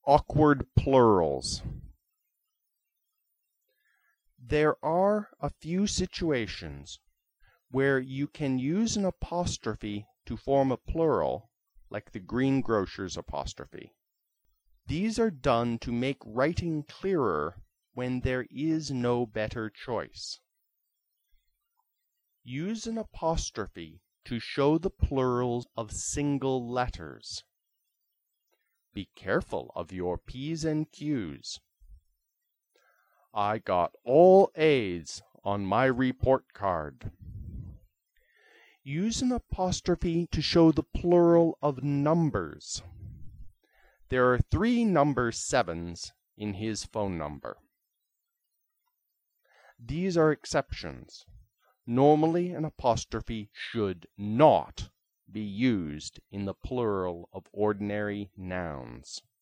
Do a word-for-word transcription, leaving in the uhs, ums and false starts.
Awkward plurals. There are a few situations where you can use an apostrophe to form a plural, like the greengrocer's apostrophe. These are done to make writing clearer when there is no better choice. Use an apostrophe to show the plurals of single letters. Be careful of your P's and Q's. I got all A's on my report card. Use an apostrophe to show the plural of numbers. There are three number sevens in his phone number. These are exceptions. Normally, an apostrophe should not be used in the plural of ordinary nouns.